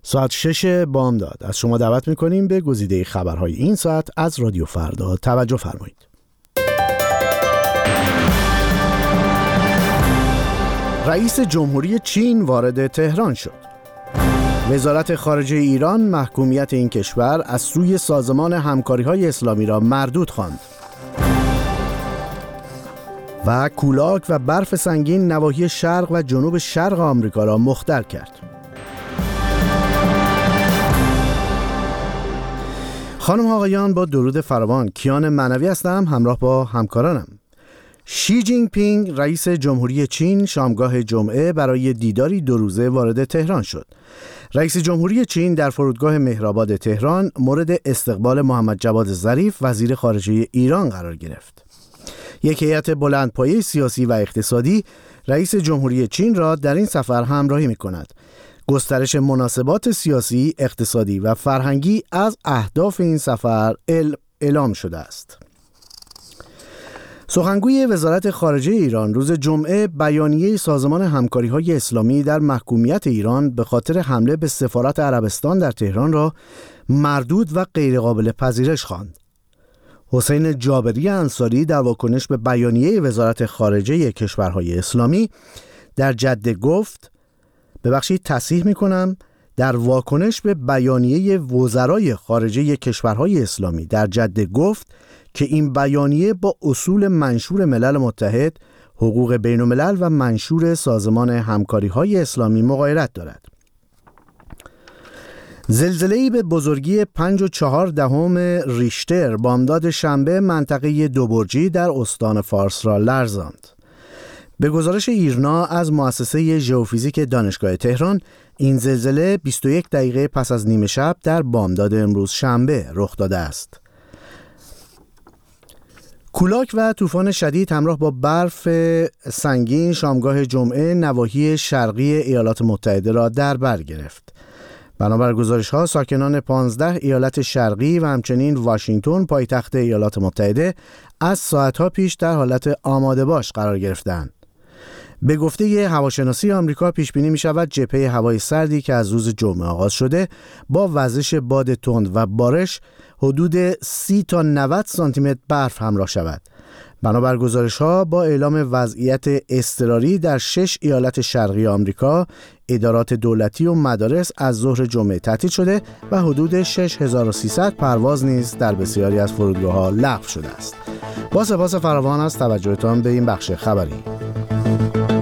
ساعت 6 بامداد از شما دعوت میکنیم به گزیده خبرهای این ساعت از رادیو فردا. توجه فرمایید. رئیس جمهوری چین وارد تهران شد. وزارت خارجه ایران محکومیت این کشور از سوی سازمان همکاری‌های اسلامی را مردود خواند. و کولاک و برف سنگین نواحی شرق و جنوب شرق آمریکا را مختل کرد. خانم و آقایان، با درود فراوان، کیان معنوی هستم همراه با همکارانم. شی جین پینگ رئیس جمهوری چین شامگاه جمعه برای دیداری 2 روزه وارد تهران شد. رئیس جمهوری چین در فرودگاه مهرآباد تهران مورد استقبال محمد جواد ظریف وزیر خارجه ایران قرار گرفت. یک هیئت بلندپایه سیاسی و اقتصادی رئیس جمهوری چین را در این سفر همراهی می‌کند. گسترش مناسبات سیاسی، اقتصادی و فرهنگی از اهداف این سفر اعلام شده است. سخنگوی وزارت خارجه ایران روز جمعه بیانیه سازمان همکاری‌های اسلامی در محکومیت ایران به خاطر حمله به سفارت عربستان در تهران را مردود و غیرقابل پذیرش خواند. حسین جابری انصاری در واکنش به بیانیه وزارت خارجه کشورهای اسلامی در جده گفت، تصحیح می‌کنم، در واکنش به بیانیه وزرای خارجه کشورهای اسلامی در جده گفت که این بیانیه با اصول منشور ملل متحد، حقوق بین الملل و منشور سازمان همکاری‌های اسلامی مغایرت دارد. زلزله‌ای به بزرگی 5.4 ریشتر بامداد شنبه منطقه دوبرجی در استان فارس را لرزاند. به گزارش ایرنا از مؤسسه ژئوفیزیک دانشگاه تهران، این زلزله 21 دقیقه پس از نیمه شب در بامداد امروز شنبه رخ داده است. کولاک و طوفان شدید همراه با برف سنگین شامگاه جمعه نواحی شرقی ایالات متحده را در بر گرفت. بنابر گزارش‌ها ساکنان 15 ایالت شرقی و همچنین واشنگتن پایتخت ایالات متحده از ساعت‌ها پیش در حالت آماده باش قرار گرفتند. به گفته هواشناسی آمریکا پیش بینی می‌شود جبهه هوای سردی که از روز جمعه آغاز شده با وزش باد تند و بارش حدود 30 تا 90 سانتی متر برف همراه شود. بنابر گزارش‌ها با اعلام وضعیت اضطراری در 6 ایالت شرقی آمریکا، ادارات دولتی و مدارس از ظهر جمعه تعطیل شده و حدود 6300 پرواز نیز در بسیاری از فرودگاه‌ها لغو شده است. با سپاس فراوان از توجهتان به این بخش خبری.